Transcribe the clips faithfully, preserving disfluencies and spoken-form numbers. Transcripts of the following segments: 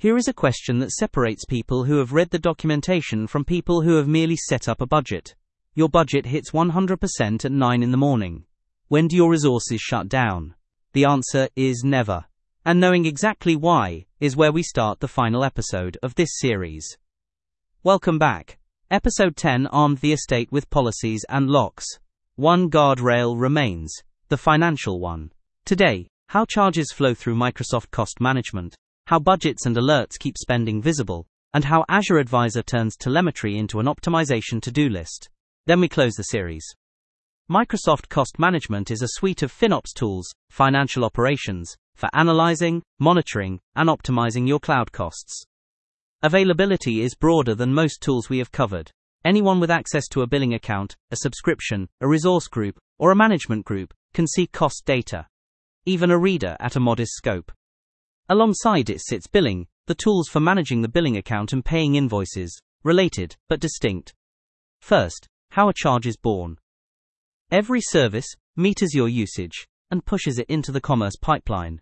Here is a question that separates people who have read the documentation from people who have merely set up a budget. Your budget hits one hundred percent at nine in the morning. When do your resources shut down? The answer is never. And knowing exactly why is where we start the final episode of this series. Welcome back. Episode ten armed the estate with policies and locks. One guardrail remains, the financial one. Today, how charges flow through Microsoft Cost Management, how budgets and alerts keep spending visible, and how Azure Advisor turns telemetry into an optimization to-do list. Then we close the series. Microsoft Cost Management is a suite of FinOps tools, financial operations, for analyzing, monitoring, and optimizing your cloud costs. Availability is broader than most tools we have covered. Anyone with access to a billing account, a subscription, a resource group, or a management group can see cost data. Even a reader at a modest scope. Alongside it sits billing, the tools for managing the billing account and paying invoices, related but distinct. First, how a charge is born. Every service meters your usage and pushes it into the commerce pipeline.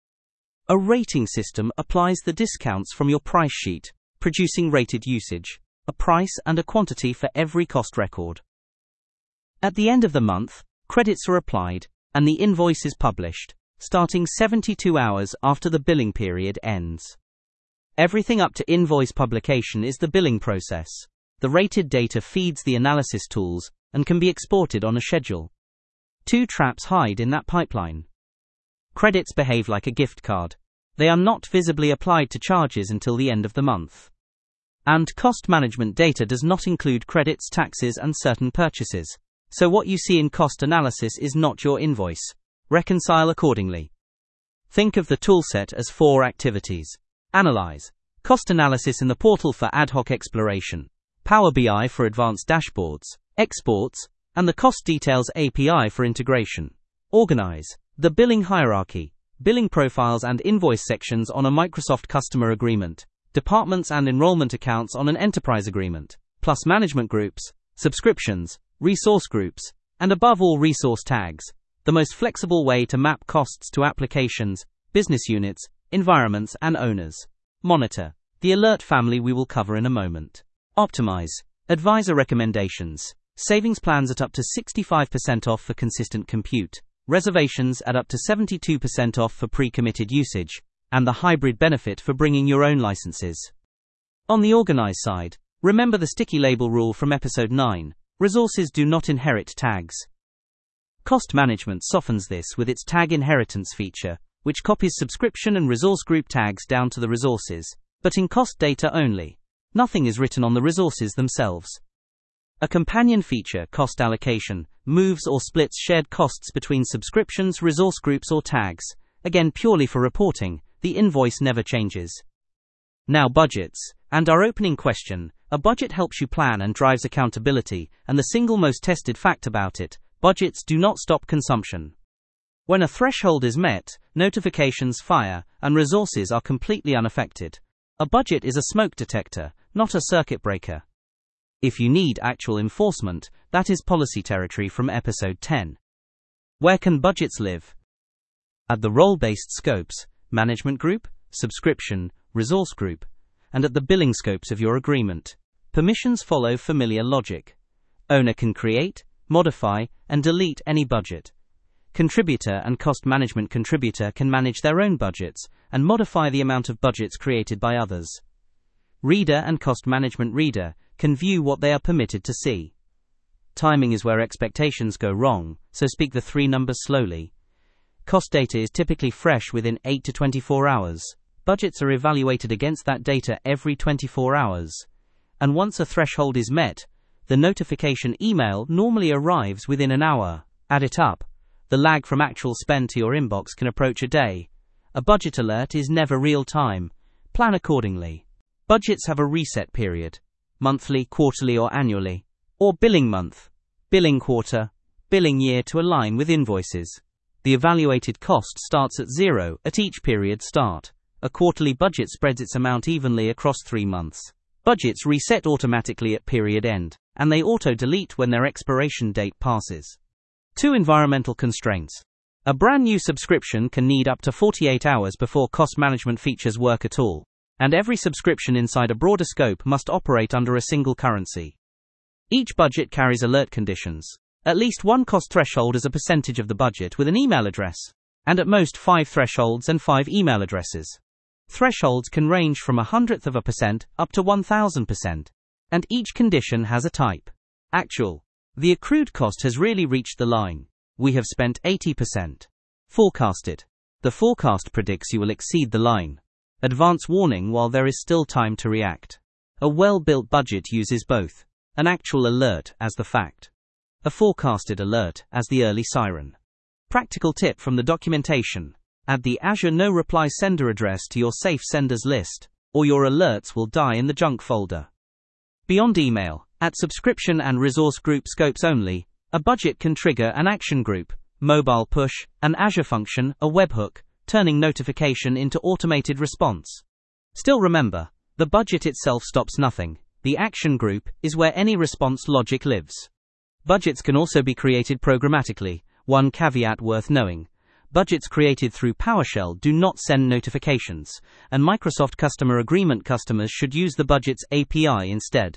A rating system applies the discounts from your price sheet, producing rated usage, a price and a quantity for every cost record. At the end of the month, credits are applied, and the invoice is published, starting seventy-two hours after the billing period ends. Everything up to invoice publication is the billing process. The rated data feeds the analysis tools and can be exported on a schedule. Two traps hide in that pipeline. Credits behave like a gift card. They are not visibly applied to charges until the end of the month. And cost management data does not include credits, taxes, and certain purchases. So what you see in cost analysis is not your invoice. Reconcile accordingly. Think of the toolset as four activities. Analyze. Cost analysis in the portal for ad hoc exploration. Power B I for advanced dashboards, exports, and the Cost Details A P I for integration. Organize. The billing hierarchy. Billing profiles and invoice sections on a Microsoft customer agreement. Departments and enrollment accounts on an enterprise agreement. Plus management groups, subscriptions, resource groups, and above all resource tags. The most flexible way to map costs to applications, business units, environments, and owners. Monitor. The alert family we will cover in a moment. Optimize. Advisor recommendations. Savings plans at up to sixty-five percent off for consistent compute. Reservations at up to seventy-two percent off for pre-committed usage. And the hybrid benefit for bringing your own licenses. On the organize side, remember the sticky label rule from episode nine. Resources do not inherit tags. Cost Management softens this with its tag inheritance feature, which copies subscription and resource group tags down to the resources, but in cost data only. Nothing is written on the resources themselves. A companion feature, Cost Allocation, moves or splits shared costs between subscriptions, resource groups, or tags. Again, purely for reporting, the invoice never changes. Now budgets, and our opening question. A budget helps you plan and drives accountability, and the single most tested fact about it, budgets do not stop consumption. When a threshold is met, notifications fire, and resources are completely unaffected. A budget is a smoke detector, not a circuit breaker. If you need actual enforcement, that is policy territory from episode ten. Where can budgets live? At the role-based scopes, management group, subscription, resource group, and at the billing scopes of your agreement. Permissions follow familiar logic. Owner can create, modify, and delete any budget. Contributor and cost management contributor can manage their own budgets and modify the amount of budgets created by others. Reader and cost management reader can view what they are permitted to see. Timing is where expectations go wrong, so speak the three numbers slowly. Cost data is typically fresh within eight to twenty-four hours. Budgets are evaluated against that data every twenty-four hours. And once a threshold is met, the notification email normally arrives within an hour. Add it up. The lag from actual spend to your inbox can approach a day. A budget alert is never real time. Plan accordingly. Budgets have a reset period. Monthly, quarterly, or annually. Or billing month, billing quarter, billing year to align with invoices. The evaluated cost starts at zero at each period start. A quarterly budget spreads its amount evenly across three months. Budgets reset automatically at period end, and they auto-delete when their expiration date passes. Two environmental constraints. A brand new subscription can need up to forty-eight hours before cost management features work at all. And every subscription inside a broader scope must operate under a single currency. Each budget carries alert conditions. At least one cost threshold as a percentage of the budget with an email address, and at most five thresholds and five email addresses. Thresholds can range from a hundredth of a percent up to one thousand percent. And each condition has a type. Actual. The accrued cost has really reached the line. We have spent eighty percent. Forecasted. The forecast predicts you will exceed the line. Advance warning while there is still time to react. A well-built budget uses both. An actual alert as the fact. A forecasted alert as the early siren. Practical tip from the documentation. Add the Azure no reply sender address to your safe senders list, or your alerts will die in the junk folder. Beyond email, at subscription and resource group scopes only, a budget can trigger an action group, mobile push, an Azure function, a webhook, turning notification into automated response. Still remember, the budget itself stops nothing. The action group is where any response logic lives. Budgets can also be created programmatically. One caveat worth knowing. Budgets created through PowerShell do not send notifications, and Microsoft Customer Agreement customers should use the Budgets A P I instead.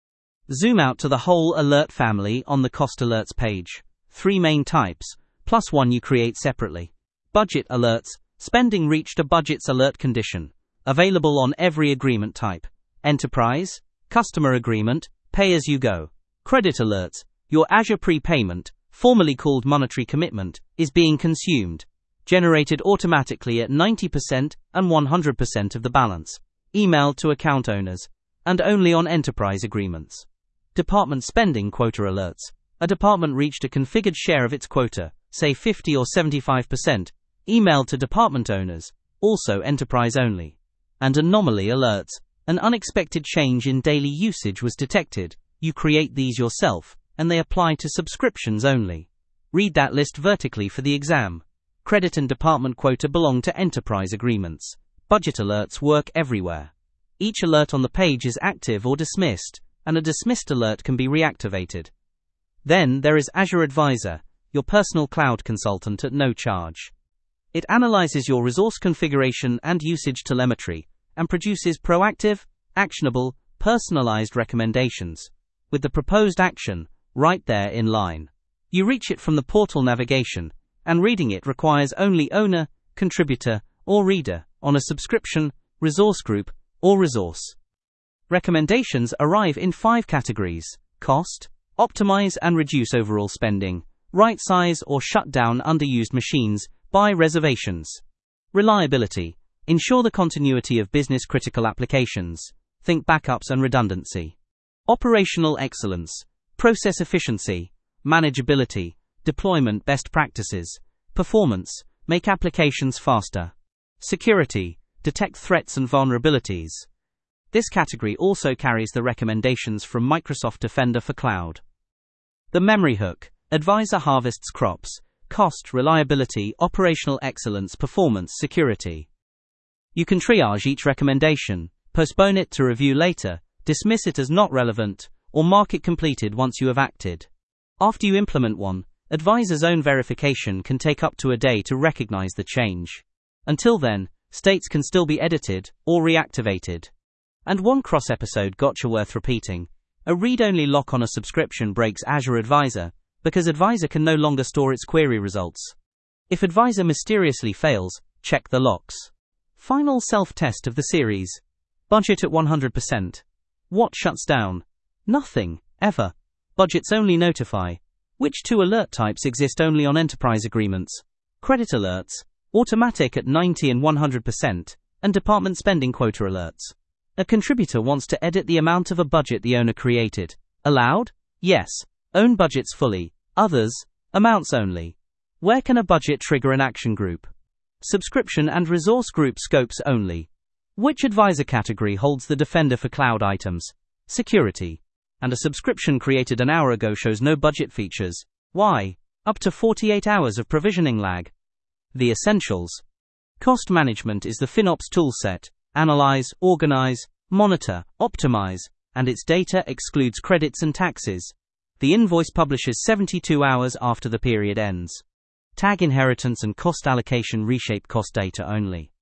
Zoom out to the whole alert family on the Cost Alerts page. Three main types, plus one you create separately. Budget alerts. Spending reached a budget's alert condition. Available on every agreement type. Enterprise, customer agreement, pay as you go. Credit alerts. Your Azure prepayment, formerly called monetary commitment, is being consumed. Generated automatically at ninety percent and one hundred percent of the balance. Emailed to account owners. And only on enterprise agreements. Department spending quota alerts. A department reached a configured share of its quota, say fifty or seventy-five percent. Emailed to department owners, also enterprise only. And anomaly alerts. An unexpected change in daily usage was detected. You create these yourself, and they apply to subscriptions only. Read that list vertically for the exam. Credit and department quota belong to enterprise agreements. Budget alerts work everywhere. Each alert on the page is active or dismissed, and a dismissed alert can be reactivated. Then there is Azure Advisor, your personal cloud consultant at no charge. It analyzes your resource configuration and usage telemetry, and produces proactive, actionable, personalized recommendations, with the proposed action right there in line. You reach it from the portal navigation, and reading it requires only owner, contributor, or reader, on a subscription, resource group, or resource. Recommendations arrive in five categories: cost, optimize and reduce overall spending, right size or shut down underused machines, buy reservations. Reliability, ensure the continuity of business critical applications, think backups and redundancy. Operational excellence, process efficiency, manageability, deployment best practices, performance, make applications faster. Security, detect threats and vulnerabilities. This category also carries the recommendations from Microsoft Defender for Cloud. The memory hook, Advisor harvests crops, cost, reliability, operational excellence, performance, security. You can triage each recommendation, postpone it to review later, dismiss it as not relevant, or mark it completed once you have acted. After you implement one, Advisor's own verification can take up to a day to recognize the change. Until then, states can still be edited or reactivated. And one cross-episode gotcha worth repeating. A read-only lock on a subscription breaks Azure Advisor, because Advisor can no longer store its query results. If Advisor mysteriously fails, check the locks. Final self-test of the series. Budget at one hundred percent. What shuts down? Nothing, ever. Budgets only notify. Which two alert types exist only on enterprise agreements? Credit alerts, automatic at ninety and one hundred percent, and department spending quota alerts. A contributor wants to edit the amount of a budget the owner created. Allowed? Yes. Own budgets fully. Others, amounts only. Where can a budget trigger an action group? Subscription and resource group scopes only. Which advisor category holds the Defender for Cloud items? Security. And a subscription created an hour ago shows no budget features. Why? Up to forty-eight hours of provisioning lag. The essentials. Cost management is the FinOps toolset. Analyze, organize, monitor, optimize, and its data excludes credits and taxes. The invoice publishes seventy-two hours after the period ends. Tag inheritance and cost allocation reshape cost data only.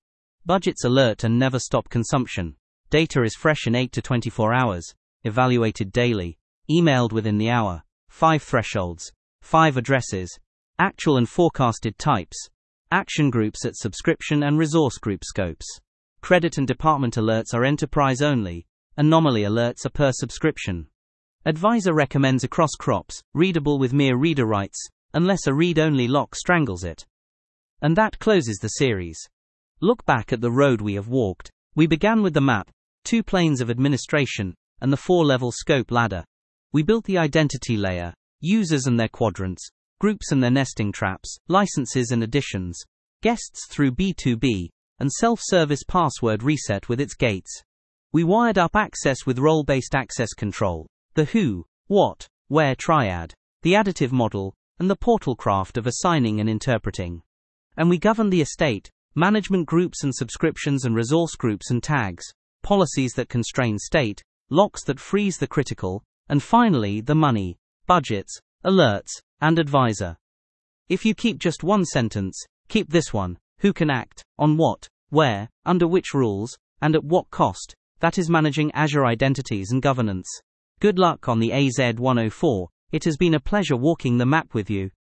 Budgets alert and never stop consumption. Data is fresh in eight to twenty-four hours, evaluated daily, emailed within the hour. five thresholds, five addresses, actual and forecasted types, action groups at subscription and resource group scopes. Credit and department alerts are enterprise only, anomaly alerts are per subscription. Advisor recommends across crops, readable with mere reader rights, unless a read-only lock strangles it. And that closes the series. Look back at the road we have walked. We began with the map, two planes of administration, and the four-level scope ladder. We built the identity layer, users and their quadrants, groups and their nesting traps, licenses and additions, guests through B two B, and self-service password reset with its gates. We wired up access with role-based access control, the who, what, where triad, the additive model, and the portal craft of assigning and interpreting. And we governed the estate, management groups and subscriptions and resource groups and tags, policies that constrain state, locks that freeze the critical, and finally the money, budgets, alerts, and advisor. If you keep just one sentence, keep this one: who can act, on what, where, under which rules, and at what cost. That is managing Azure identities and governance. Good luck on the A Z one oh four. It has been a pleasure walking the map with you.